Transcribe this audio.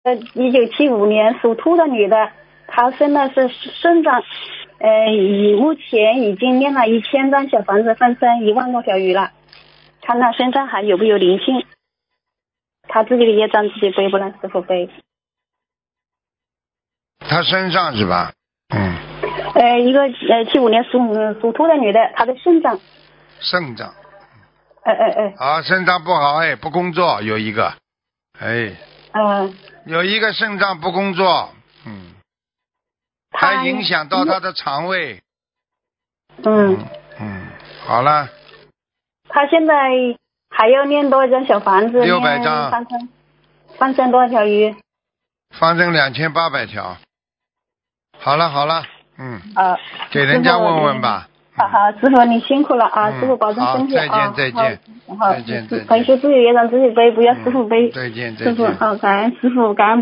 1975年属兔的女的，她生的是肾脏，目前已经念了1000张小房子，放生1万多条鱼了，看她身上还有没有灵性，她自己的业障自己背，不让师傅背。 她身上是吧？ 一个75年属兔的女的，她的肾脏。 肾脏。 啊， 肾脏不好，不工作有一个，有一个肾脏不工作，它影响到他的肠胃。好了。 他现在还要念多少张小房子 ？600张。 放生多少条鱼？ 放生2800条。好了，给人家问问吧。 好，师傅你辛苦了啊，师傅保重身体啊。 再见。 好，回去自己业障自己背，不要师傅背。 再见。 师傅好，感恩师傅，感恩。